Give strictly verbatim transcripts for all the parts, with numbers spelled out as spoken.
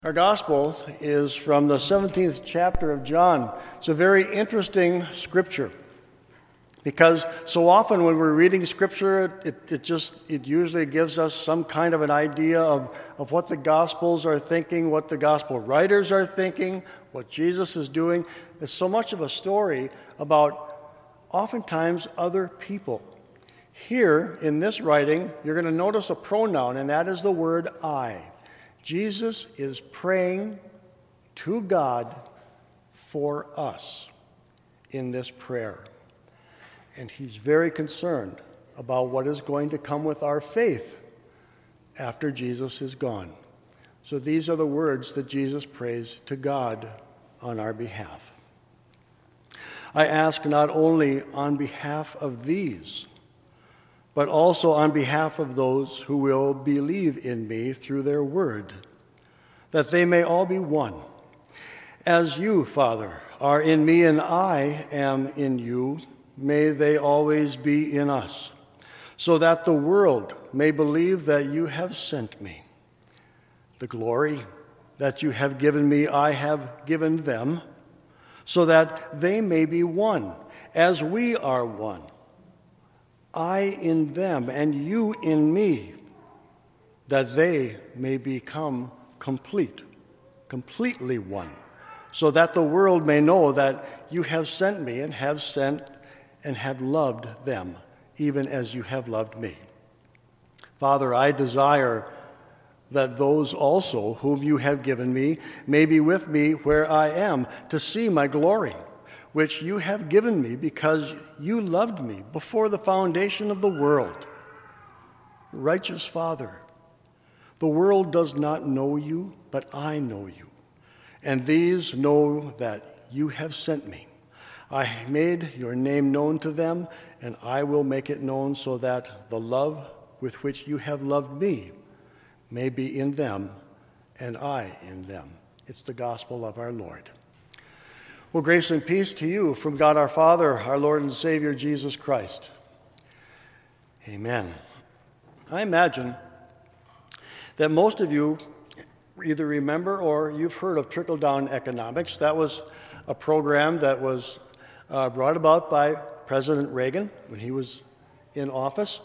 Our gospel is from the seventeenth chapter of John. It's a very interesting scripture because so often when we're reading scripture, it, it just, it usually gives us some kind of an idea of, of what the gospels are thinking, what the gospel writers are thinking, what Jesus is doing. It's so much of a story about oftentimes other people. Here in this writing, you're going to notice a pronoun, and that is the word I. Jesus is praying to God for us in this prayer. And he's very concerned about what is going to come with our faith after Jesus is gone. So these are the words that Jesus prays to God on our behalf. I ask not only on behalf of these, but also on behalf of those who will believe in me through their word, that they may all be one. As you, Father, are in me and I am in you, may they always be in us, so that the world may believe that you have sent me. The glory that you have given me, I have given them, so that they may be one, as we are one. I in them and you in me, that they may become complete, completely one, so that the world may know that you have sent me and have sent and have loved them, even as you have loved me. Father, I desire that those also whom you have given me may be with me where I am, to see my glory, which you have given me because you loved me before the foundation of the world. Righteous Father, the world does not know you, but I know you, and these know that you have sent me. I made your name known to them, and I will make it known so that the love with which you have loved me may be in them, and I in them. It's the gospel of our Lord. Well, grace and peace to you from God our Father, our Lord and Savior, Jesus Christ. Amen. I imagine that most of you either remember or you've heard of trickle-down economics. That was a program that was uh, brought about by President Reagan when he was in office.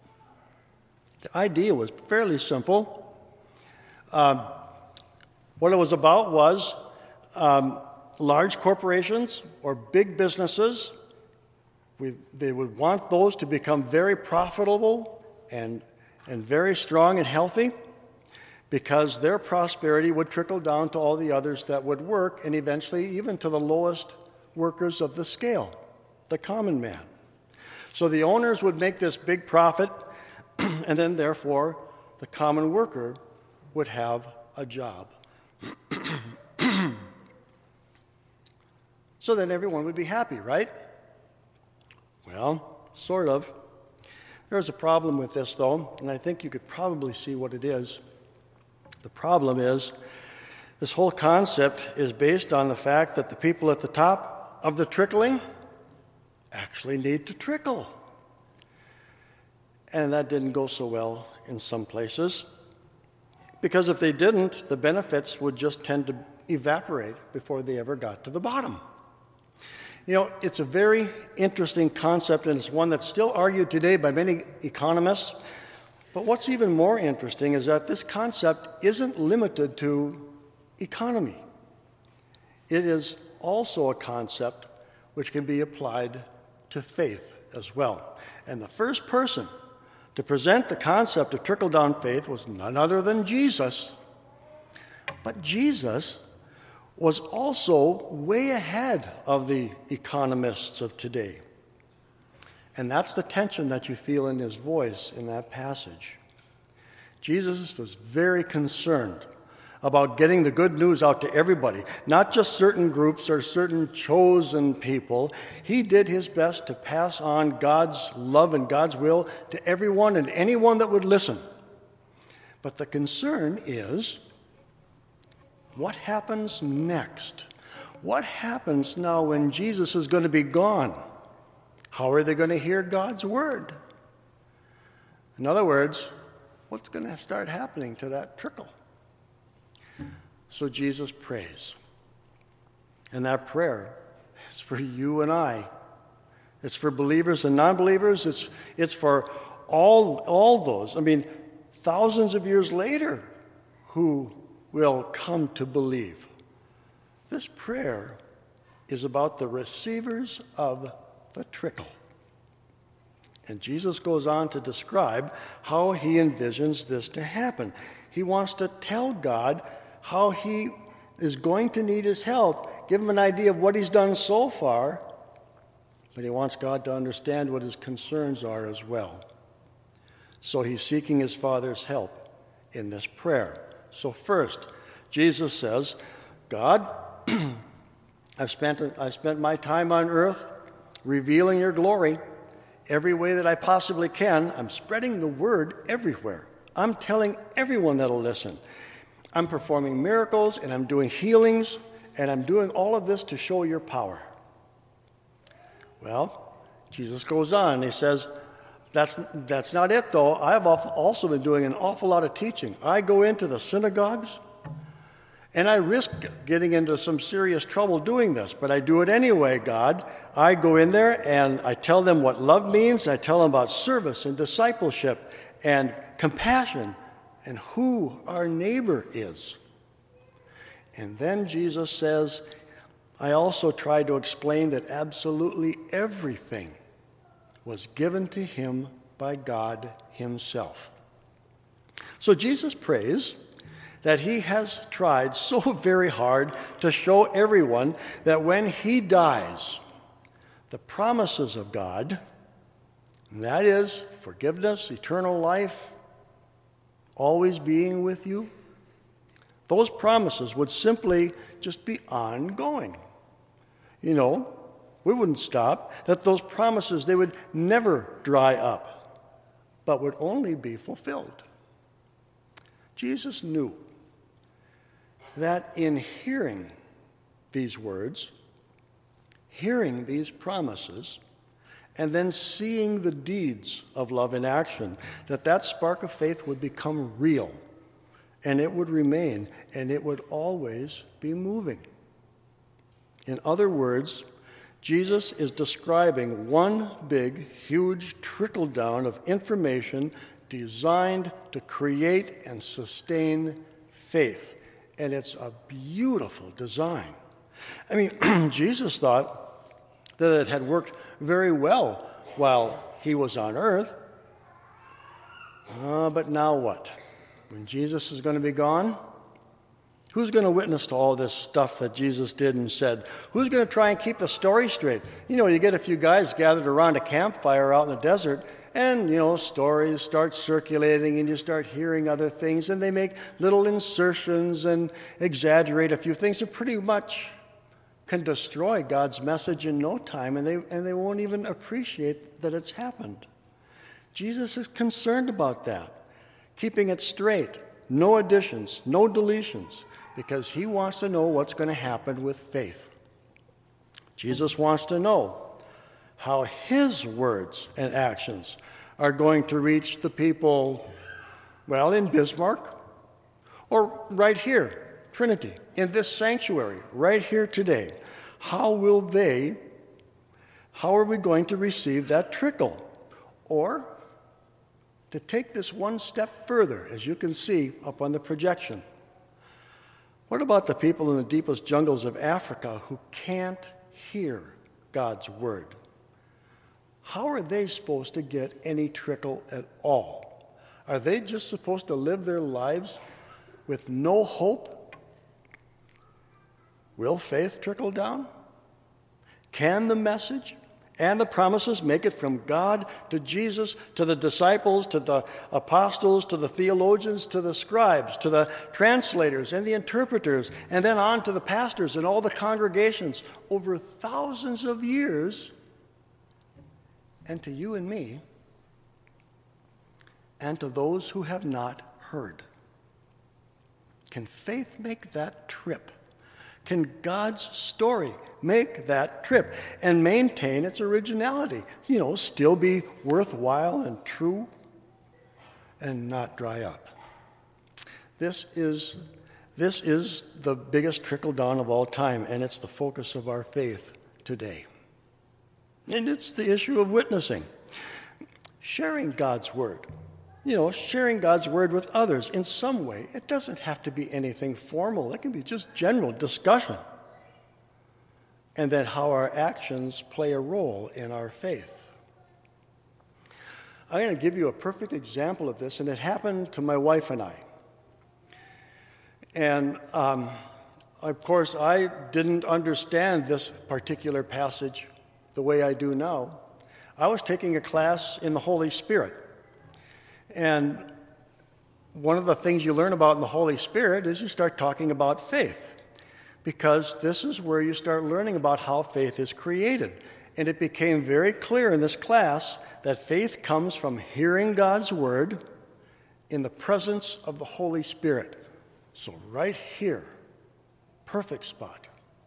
The idea was fairly simple. Um, what it was about was um, large corporations or big businesses, we, they would want those to become very profitable and, and very strong and healthy, because their prosperity would trickle down to all the others that would work, and eventually even to the lowest workers of the scale, the common man. So the owners would make this big profit, and then therefore the common worker would have a job. So then everyone would be happy, right? Well, sort of. There's a problem with this, though, and I think you could probably see what it is. The problem is, this whole concept is based on the fact that the people at the top of the trickling actually need to trickle. And that didn't go so well in some places, because if they didn't, the benefits would just tend to evaporate before they ever got to the bottom. You know, it's a very interesting concept, and it's one that's still argued today by many economists. But what's even more interesting is that this concept isn't limited to economy. It is also a concept which can be applied to faith as well. And the first person to present the concept of trickle-down faith was none other than Jesus. But Jesus was also way ahead of the economists of today. And that's the tension that you feel in his voice in that passage. Jesus was very concerned about getting the good news out to everybody, not just certain groups or certain chosen people. He did his best to pass on God's love and God's will to everyone and anyone that would listen. But the concern is, what happens next? What happens now when Jesus is going to be gone? How are they going to hear God's word? In other words, what's going to start happening to that trickle? So Jesus prays. And that prayer is for you and I. It's for believers and non-believers. It's, it's for all, all those, I mean, thousands of years later, who will come to believe. This prayer is about the receivers of the trickle. And Jesus goes on to describe how he envisions this to happen. He wants to tell God how he is going to need his help, give him an idea of what he's done so far, but he wants God to understand what his concerns are as well. So he's seeking his Father's help in this prayer. So first, Jesus says, God, I've spent, I've spent my time on earth revealing your glory every way that I possibly can. I'm spreading the word everywhere. I'm telling everyone that'll listen. I'm performing miracles, and I'm doing healings, and I'm doing all of this to show your power. Well, Jesus goes on. He says, that's, that's not it, though. I've also been doing an awful lot of teaching. I go into the synagogues, and I risk getting into some serious trouble doing this, but I do it anyway, God. I go in there, and I tell them what love means. I tell them about service and discipleship and compassion and who our neighbor is. And then Jesus says, I also try to explain that absolutely everything was given to him by God himself. So Jesus prays that he has tried so very hard to show everyone that when he dies, the promises of God, and that is forgiveness, eternal life, always being with you, those promises would simply just be ongoing. You know, we wouldn't stop, that those promises, they would never dry up, but would only be fulfilled. Jesus knew that in hearing these words, hearing these promises, and then seeing the deeds of love in action, that that spark of faith would become real, and it would remain, and it would always be moving. In other words, Jesus is describing one big, huge trickle-down of information designed to create and sustain faith. And it's a beautiful design. I mean, Jesus thought that it had worked very well while he was on earth. Uh, but now what? When Jesus is going to be gone, who's going to witness to all this stuff that Jesus did and said? Who's going to try and keep the story straight? You know, you get a few guys gathered around a campfire out in the desert, and, you know, stories start circulating, and you start hearing other things, and they make little insertions and exaggerate a few things that pretty much can destroy God's message in no time, and they, and they won't even appreciate that it's happened. Jesus is concerned about that, keeping it straight, no additions, no deletions, because he wants to know what's going to happen with faith. Jesus wants to know how his words and actions are going to reach the people, well, in Bismarck, or right here, Trinity, in this sanctuary, right here today. How will they, how are we going to receive that trickle? Or, to take this one step further, as you can see up on the projection, what about the people in the deepest jungles of Africa who can't hear God's word? How are they supposed to get any trickle at all? Are they just supposed to live their lives with no hope? Will faith trickle down? Can the message and the promises make it from God to Jesus, to the disciples, to the apostles, to the theologians, to the scribes, to the translators and the interpreters, and then on to the pastors and all the congregations over thousands of years, and to you and me, and to those who have not heard? Can faith make that trip? Can God's story make that trip and maintain its originality? You know, still be worthwhile and true and not dry up. This is This is the biggest trickle-down of all time, and it's the focus of our faith today. And it's the issue of witnessing. Sharing God's word. You know, sharing God's word with others in some way. It doesn't have to be anything formal. It can be just general discussion. And then how our actions play a role in our faith. I'm going to give you a perfect example of this, and it happened to my wife and I. And, um, of course, I didn't understand this particular passage the way I do now. I was taking a class in the Holy Spirit. And one of the things you learn about in the Holy Spirit is you start talking about faith. Because this is where you start learning about how faith is created. And it became very clear in this class that faith comes from hearing God's word in the presence of the Holy Spirit. So right here, perfect spot.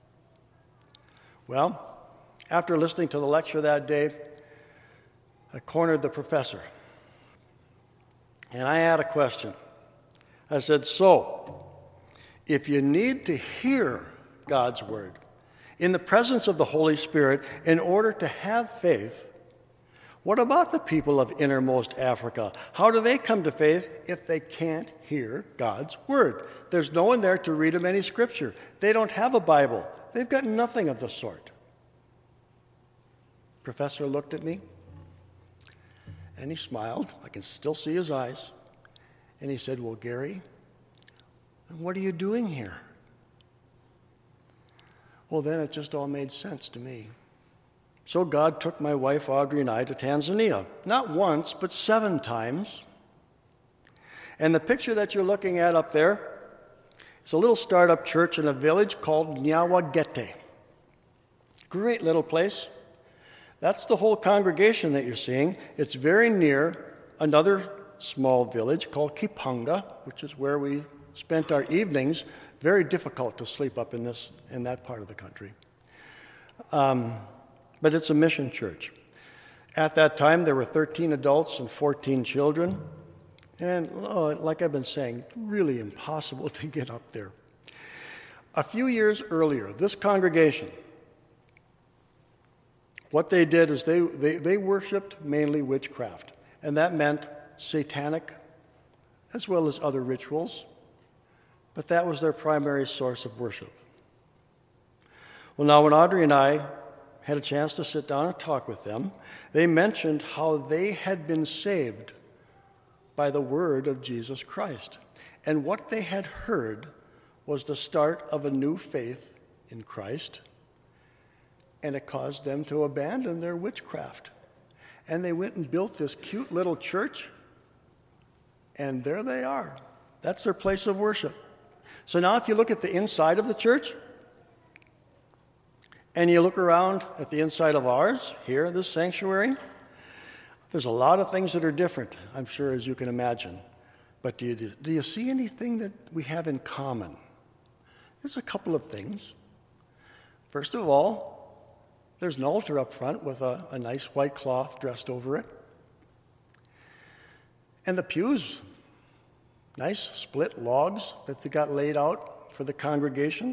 Well, after listening to the lecture that day, I cornered the professor. And I had a question. I said, so, if you need to hear God's word in the presence of the Holy Spirit in order to have faith, what about the people of innermost Africa? How do they come to faith if they can't hear God's word? There's no one there to read them any scripture. They don't have a Bible. They've got nothing of the sort. Professor looked at me, and he smiled. I can still see his eyes. And he said, well, Gary, what are you doing here? Well, then it just all made sense to me. So God took my wife, Audrey, and I to Tanzania. Not once, but seven times. And the picture that you're looking at up there is a little startup church in a village called Nyawagete. Great little place. That's the whole congregation that you're seeing. It's very near another small village called Kipanga, which is where we spent our evenings. Very difficult to sleep up in this in that part of the country. Um, but it's a mission church. At that time, there were thirteen adults and fourteen children. And oh, like I've been saying, really impossible to get up there. A few years earlier, this congregation, what they did is they, they, they worshipped mainly witchcraft. And that meant satanic as well as other rituals. But that was their primary source of worship. Well, now when Audrey and I had a chance to sit down and talk with them, they mentioned how they had been saved by the word of Jesus Christ. And what they had heard was the start of a new faith in Christ, and it caused them to abandon their witchcraft. And they went and built this cute little church, and there they are. That's their place of worship. So now if you look at the inside of the church, and you look around at the inside of ours, here, this sanctuary, there's a lot of things that are different, I'm sure, as you can imagine. But do you, do you see anything that we have in common? There's a couple of things. First of all, there's an altar up front with a, a nice white cloth dressed over it. And the pews, nice split logs that they got laid out for the congregation.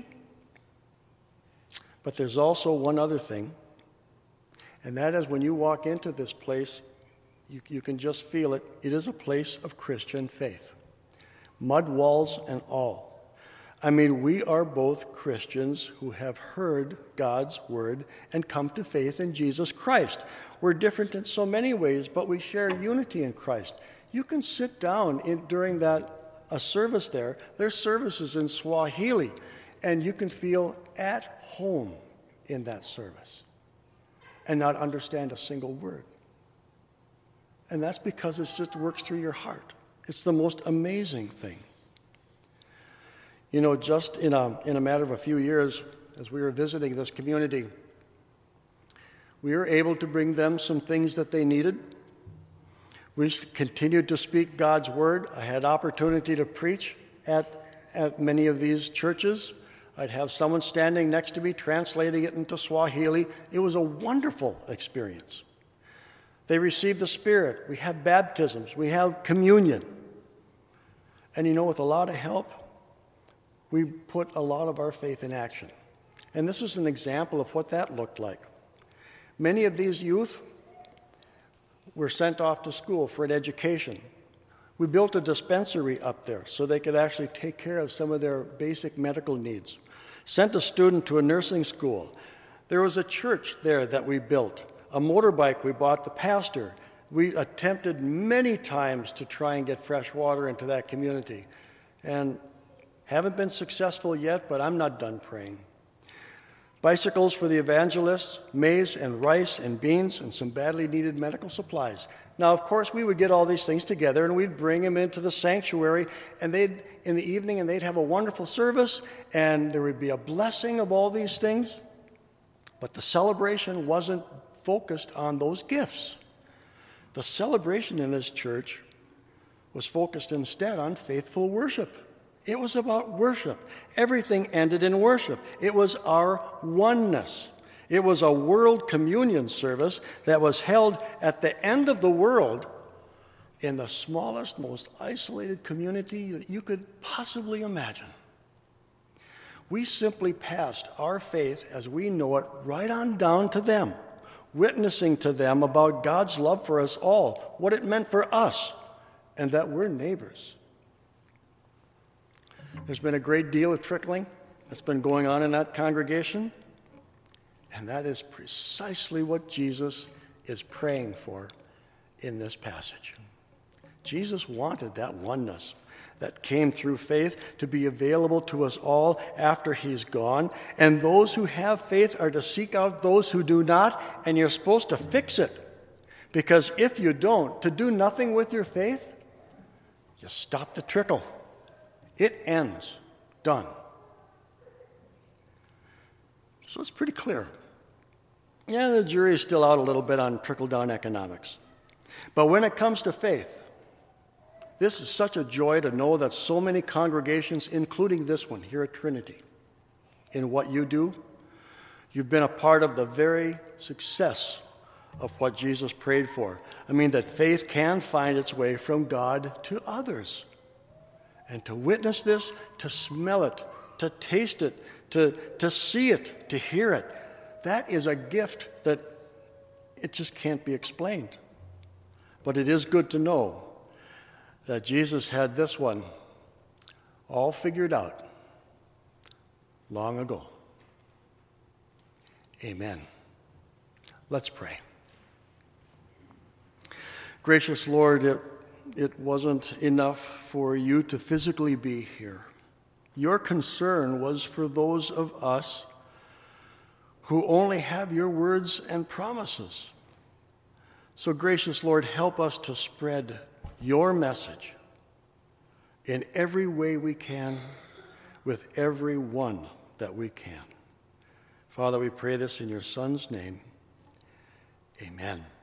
But there's also one other thing, and that is when you walk into this place, you, you can just feel it. It is a place of Christian faith, mud walls and all. I mean, we are both Christians who have heard God's word and come to faith in Jesus Christ. We're different in so many ways, but we share unity in Christ. You can sit down in, during that a service there. There's services in Swahili, and you can feel at home in that service and not understand a single word. And that's because it just works through your heart. It's the most amazing thing. You know, just in a, in a matter of a few years, as we were visiting this community, we were able to bring them some things that they needed. We continued to speak God's word. I had opportunity to preach at, at many of these churches. I'd have someone standing next to me translating it into Swahili. It was a wonderful experience. They received the Spirit. We have baptisms. We have communion. And you know, with a lot of help, we put a lot of our faith in action. And this is an example of what that looked like. Many of these youth were sent off to school for an education. We built a dispensary up there so they could actually take care of some of their basic medical needs. Sent a student to a nursing school. There was a church there that we built. A motorbike we bought the pastor. We attempted many times to try and get fresh water into that community. And haven't been successful yet, but I'm not done praying. Bicycles for the evangelists, maize and rice and beans, and some badly needed medical supplies. Now, of course, we would get all these things together and we'd bring them into the sanctuary, and they'd in the evening, and they'd have a wonderful service, and there would be a blessing of all these things. But the celebration wasn't focused on those gifts. The celebration in this church was focused instead on faithful worship. It was about worship. Everything ended in worship. It was our oneness. It was a world communion service that was held at the end of the world in the smallest, most isolated community that you could possibly imagine. We simply passed our faith as we know it right on down to them, witnessing to them about God's love for us all, what it meant for us, and that we're neighbors. There's been a great deal of trickling that's been going on in that congregation, and that is precisely what Jesus is praying for in this passage. Jesus wanted that oneness that came through faith to be available to us all after he's gone, and those who have faith are to seek out those who do not, and you're supposed to fix it. Because if you don't, to do nothing with your faith, you stop the trickle. It ends. Done. So it's pretty clear. Yeah, the jury is still out a little bit on trickle-down economics. But when it comes to faith, this is such a joy to know that so many congregations, including this one here at Trinity, in what you do, you've been a part of the very success of what Jesus prayed for. I mean, that faith can find its way from God to others. And to witness this, to smell it, to taste it, to, to see it, to hear it, that is a gift that it just can't be explained. But it is good to know that Jesus had this one all figured out long ago. Amen. Let's pray. Gracious Lord, it, it wasn't enough for you to physically be here. Your concern was for those of us who only have your words and promises. So, gracious Lord, help us to spread your message in every way we can, with every one that we can. Father, we pray this in your Son's name. Amen.